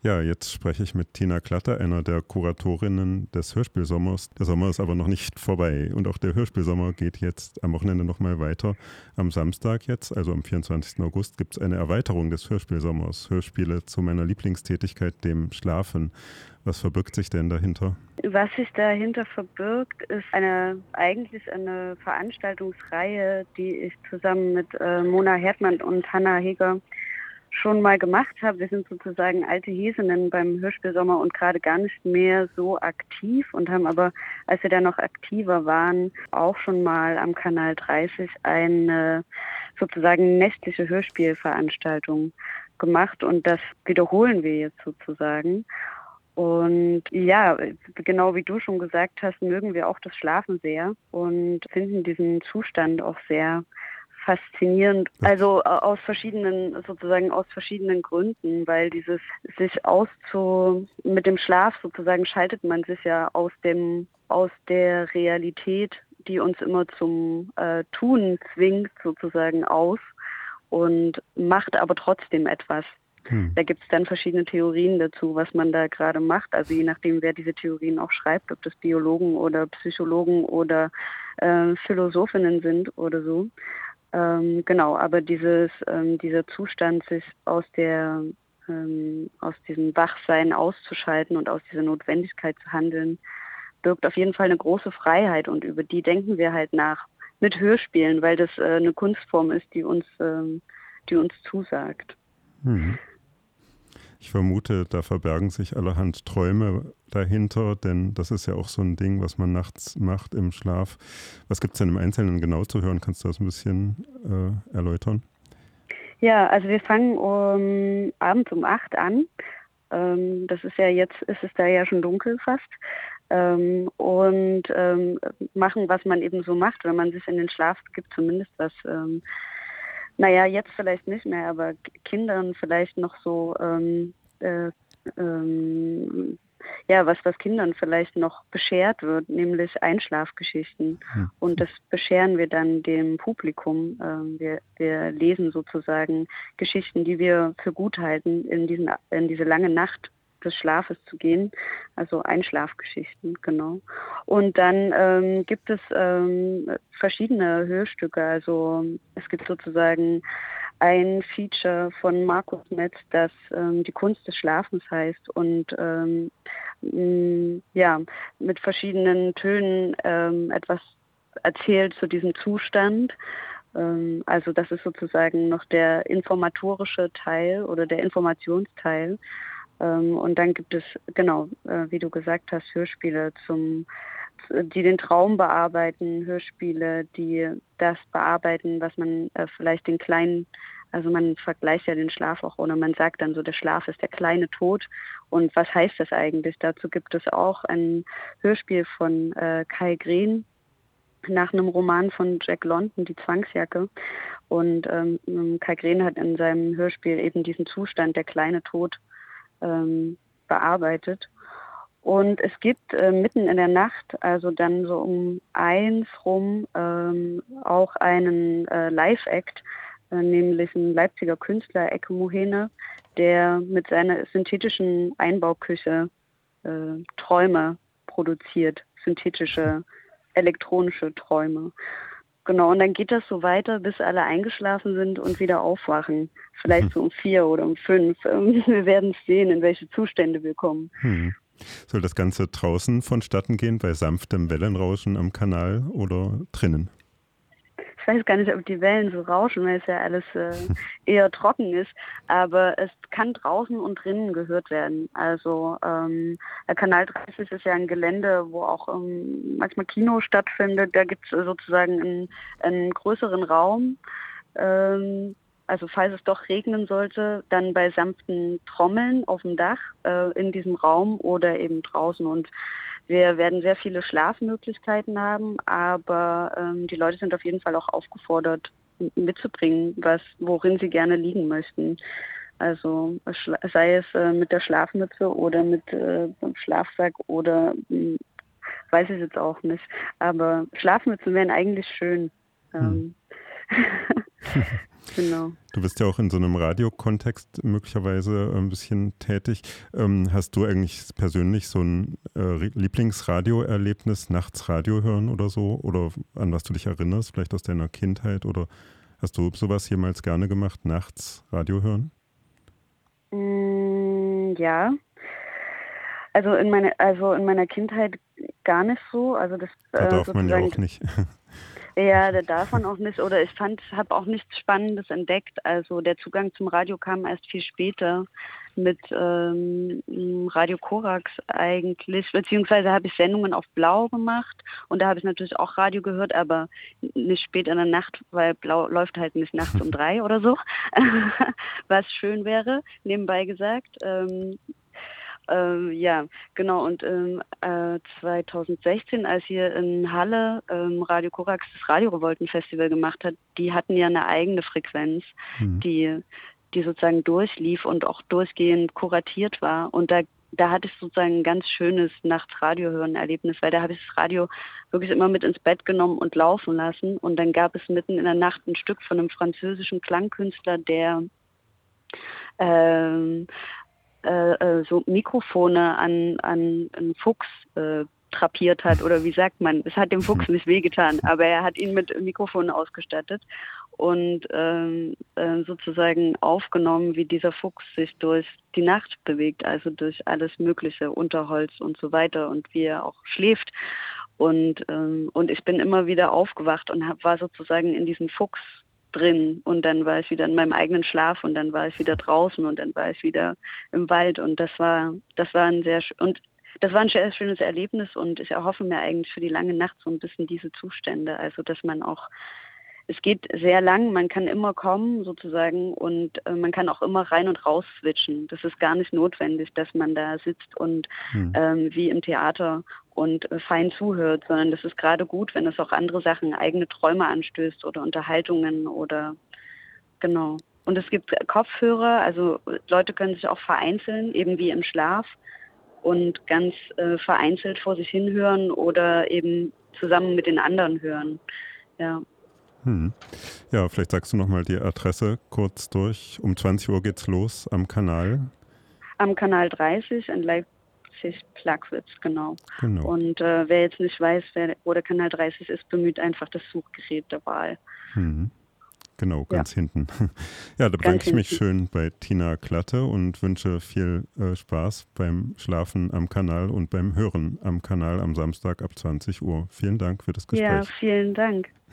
Ja, jetzt spreche ich mit Tina Klatter, einer der Kuratorinnen des Hörspielsommers. Der Sommer ist aber noch nicht vorbei und auch der Hörspielsommer geht jetzt am Wochenende nochmal weiter. Am Samstag jetzt, also am 24. August, gibt es eine Erweiterung des Hörspielsommers. Hörspiele zu meiner Lieblingstätigkeit, dem Schlafen. Was verbirgt sich denn dahinter? Was sich dahinter verbirgt, ist eigentlich eine Veranstaltungsreihe, die ich zusammen mit Mona Herdmann und Hanna Heger schon mal gemacht habe. Wir sind sozusagen alte Häsinnen beim Hörspielsommer und gerade gar nicht mehr so aktiv und haben aber, als wir da noch aktiver waren, auch schon mal am Kanal 30 eine sozusagen nächtliche Hörspielveranstaltung gemacht und das wiederholen wir jetzt sozusagen. Und ja, genau wie du schon gesagt hast, mögen wir auch das Schlafen sehr und finden diesen Zustand auch sehr faszinierend. Also aus verschiedenen Gründen, weil dieses mit dem Schlaf sozusagen schaltet man sich ja aus der Realität, die uns immer zum Tun zwingt, sozusagen aus und macht aber trotzdem etwas. Da gibt es dann verschiedene Theorien dazu, was man da gerade macht. Also je nachdem, wer diese Theorien auch schreibt, ob das Biologen oder Psychologen oder Philosophinnen sind oder so. Genau, aber dieser Zustand, sich aus diesem Wachsein auszuschalten und aus dieser Notwendigkeit zu handeln, birgt auf jeden Fall eine große Freiheit und über die denken wir halt nach mit Hörspielen, weil das eine Kunstform ist, die uns zusagt. Ich vermute, da verbergen sich allerhand Träume dahinter, denn das ist ja auch so ein Ding, was man nachts macht im Schlaf. Was gibt es denn im Einzelnen genau zu hören? Kannst du das ein bisschen erläutern? Ja, also wir fangen abends um 8 an. Das ist ja jetzt, ist es da ja schon dunkel fast. Und machen, was man eben so macht, wenn man sich in den Schlaf begibt, zumindest was jetzt vielleicht nicht mehr, aber Kindern vielleicht noch so, was Kindern vielleicht noch beschert wird, nämlich Einschlafgeschichten. Und das bescheren wir dann dem Publikum. Wir lesen sozusagen Geschichten, die wir für gut halten, in diese lange Nacht des Schlafes zu gehen, also Einschlafgeschichten, genau. Und dann gibt es verschiedene Hörstücke, also es gibt sozusagen ein Feature von Markus Metz, das die Kunst des Schlafens heißt und mit verschiedenen Tönen etwas erzählt zu diesem Zustand. Also das ist sozusagen noch der informatorische Teil oder der Informationsteil. Und dann gibt es, genau, wie du gesagt hast, Hörspiele, die den Traum bearbeiten, Hörspiele, die das bearbeiten, was man vielleicht den kleinen, also man vergleicht ja den Schlaf auch, oder man sagt dann so, der Schlaf ist der kleine Tod. Und was heißt das eigentlich? Dazu gibt es auch ein Hörspiel von Kai Green nach einem Roman von Jack London, Die Zwangsjacke. Und Kai Green hat in seinem Hörspiel eben diesen Zustand, der kleine Tod, bearbeitet. Und es gibt mitten in der Nacht, also dann so um 1 rum, auch einen Live-Act, nämlich ein Leipziger Künstler, Ecke Mohene, der mit seiner synthetischen Einbauküche Träume produziert, synthetische elektronische Träume. Genau, und dann geht das so weiter, bis alle eingeschlafen sind und wieder aufwachen. Vielleicht so um 4 oder um 5. Wir werden sehen, in welche Zustände wir kommen. Soll das Ganze draußen vonstatten gehen, bei sanftem Wellenrauschen am Kanal oder drinnen? Ich weiß gar nicht, ob die Wellen so rauschen, weil es ja alles eher trocken ist. Aber es kann draußen und drinnen gehört werden. Also der Kanal 30 ist ja ein Gelände, wo auch manchmal Kino stattfindet. Da gibt es sozusagen einen größeren Raum. Also falls es doch regnen sollte, dann bei sanften Trommeln auf dem Dach in diesem Raum oder eben draußen. Und wir werden sehr viele Schlafmöglichkeiten haben, aber die Leute sind auf jeden Fall auch aufgefordert, mitzubringen, worin sie gerne liegen möchten. Also sei es mit der Schlafmütze oder mit dem Schlafsack oder weiß ich jetzt auch nicht. Aber Schlafmützen wären eigentlich schön. Genau. Du bist ja auch in so einem Radiokontext möglicherweise ein bisschen tätig. Hast du eigentlich persönlich so ein Lieblingsradioerlebnis, nachts Radio hören oder so? Oder an was du dich erinnerst, vielleicht aus deiner Kindheit? Oder hast du sowas jemals gerne gemacht, nachts Radio hören? Ja, also in meiner Kindheit gar nicht so. Also das Da darf man ja sozusagen. auch nicht. Ja, da darf man auch nicht, oder habe auch nichts Spannendes entdeckt. Also der Zugang zum Radio kam erst viel später mit Radio Korax eigentlich, beziehungsweise habe ich Sendungen auf Blau gemacht und da habe ich natürlich auch Radio gehört, aber nicht spät in der Nacht, weil Blau läuft halt nicht nachts um 3 oder so, was schön wäre, nebenbei gesagt. Ja, genau. Und 2016, als hier in Halle Radio Korax das Radio-Revolten-Festival gemacht hat, die hatten ja eine eigene Frequenz, Hm. die sozusagen durchlief und auch durchgehend kuratiert war. Und da hatte ich sozusagen ein ganz schönes Nachts-Radio-Hören-Erlebnis, weil da habe ich das Radio wirklich immer mit ins Bett genommen und laufen lassen. Und dann gab es mitten in der Nacht ein Stück von einem französischen Klangkünstler, der ähm, so Mikrofone an einen Fuchs drapiert hat, oder wie sagt man, es hat dem Fuchs nicht wehgetan, aber er hat ihn mit Mikrofonen ausgestattet und sozusagen aufgenommen, wie dieser Fuchs sich durch die Nacht bewegt, also durch alles Mögliche, Unterholz und so weiter und wie er auch schläft. Und ich bin immer wieder aufgewacht und war sozusagen in diesem Fuchs drin und dann war ich wieder in meinem eigenen Schlaf und dann war ich wieder draußen und dann war ich wieder im Wald und das war ein sehr schönes Erlebnis und ich erhoffe mir eigentlich für die lange Nacht so ein bisschen diese Zustände, also dass man auch, es geht sehr lang, man kann immer kommen sozusagen und man kann auch immer rein und raus switchen. Das ist gar nicht notwendig, dass man da sitzt und wie im Theater und fein zuhört, sondern das ist gerade gut, wenn es auch andere Sachen, eigene Träume anstößt oder Unterhaltungen oder genau. Und es gibt Kopfhörer, also Leute können sich auch vereinzeln, eben wie im Schlaf und ganz vereinzelt vor sich hin hören oder eben zusammen mit den anderen hören. Ja. Ja, vielleicht sagst du nochmal die Adresse kurz durch. Um 20 Uhr geht's los am Kanal. Am Kanal 30 in Leipzig-Plagwitz, genau. Genau. Und wer jetzt nicht weiß, wo der Kanal 30 ist, bemüht einfach das Suchgerät der Wahl. Genau, ganz hinten. Ja, da bedanke ich mich schön bei Tina Klatte und wünsche viel Spaß beim Schlafen am Kanal und beim Hören am Kanal am Samstag ab 20 Uhr. Vielen Dank für das Gespräch. Ja, vielen Dank.